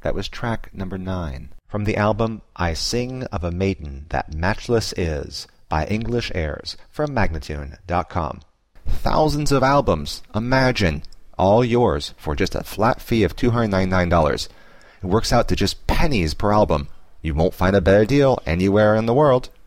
That was track number 9 from the album I Sing of a Maiden That Matchless Is by English Airs from Magnatune.com. Thousands of albums, imagine, all yours for just a flat fee of $299. It works out to just pennies per album. You won't find a better deal anywhere in the world.